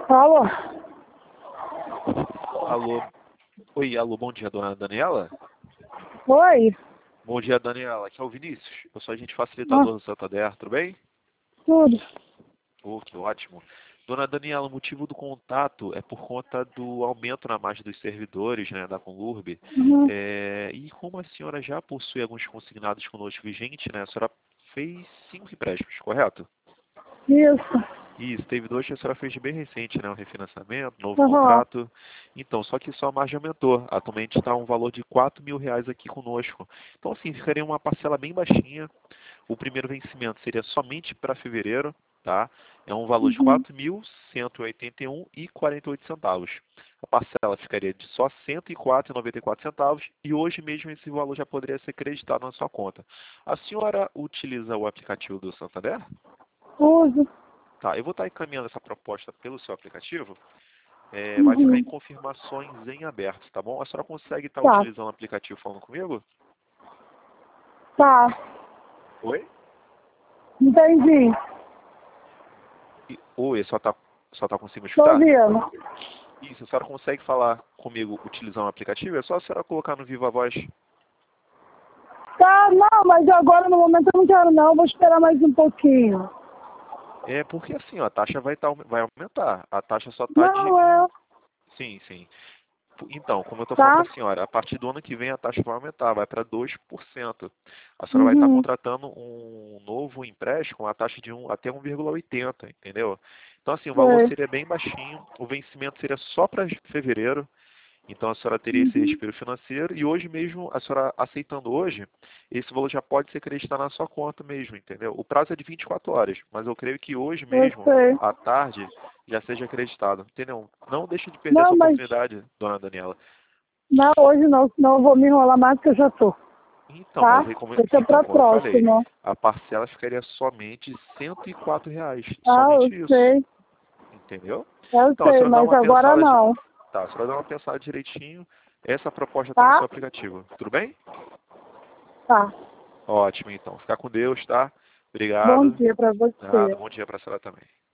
Alô? Alô. Oi, alô, bom dia, dona Daniela? Oi? Bom dia, Daniela. Aqui é o Vinícius. Eu sou agente Ah, facilitador do Santander, tudo bem? tudo. Oh, que ótimo. Dona Daniela, o motivo do contato é por conta do aumento na margem dos servidores, né, da Conlurb. Uhum. E como a senhora já possui alguns consignados conosco vigente, né, a senhora fez 5 empréstimos, correto? Isso. Isso, teve 2 que a senhora fez de bem recente, né? Um refinanciamento, novo Uhum. contrato. Então, só que só a margem aumentou. Atualmente está um valor de R$ 4.000 aqui conosco. Então, assim, ficaria uma parcela bem baixinha. O primeiro vencimento seria somente para fevereiro, tá? É um valor de Uhum. 4.181,48 centavos. A parcela ficaria de só R$ 104,94 e hoje mesmo esse valor já poderia ser creditado na sua conta. A senhora utiliza o aplicativo do Santander? Uso. Tá, eu vou estar encaminhando essa proposta pelo seu aplicativo. Vai ficar em Uhum. confirmações em aberto, tá bom? A senhora consegue estar Tá. utilizando o aplicativo falando comigo? Tá. Oi? Entendi. Oi, só tá conseguindo Tô escutar? ouvindo. Isso, a senhora consegue falar comigo utilizando o aplicativo? É só a senhora colocar no Viva Voz. Tá, não, mas agora no momento eu não quero não. Vou esperar mais um pouquinho. É porque assim, ó, a taxa vai aumentar. A taxa só tá de Não, um. é. Sim, sim. Então, como eu estou falando Tá? para a senhora, a partir do ano que vem a taxa vai aumentar, vai para 2%. A senhora vai estar Uhum. contratando um novo empréstimo com a taxa de até 1,80, entendeu? Então, assim, o valor Sei. seria bem baixinho, o vencimento seria só para fevereiro, então a senhora teria esse Uhum. respiro financeiro e hoje mesmo, a senhora aceitando hoje, esse valor já pode ser acreditado na sua conta mesmo, entendeu? O prazo é de 24 horas, mas eu creio que hoje Eu mesmo, sei. à tarde, já seja acreditado, entendeu? Não deixe de perder essa Não, mas oportunidade, dona Daniela. não, hoje não, senão eu vou me enrolar mais do que eu já tô. Então, Tá? mas aí Deixa pra como eu falei, próxima. a parcela ficaria somente R$ 104, Ah, eu somente isso, sei. entendeu? Eu Então a sei, senhora dá mas uma agora pensada, não. tá, a senhora dá uma pensada direitinho, essa proposta está no seu Tá? aplicativo, tudo bem? Tá. Ótimo, então, ficar com Deus, tá? Bom Obrigado, dia pra nada, você. bom dia para a senhora também.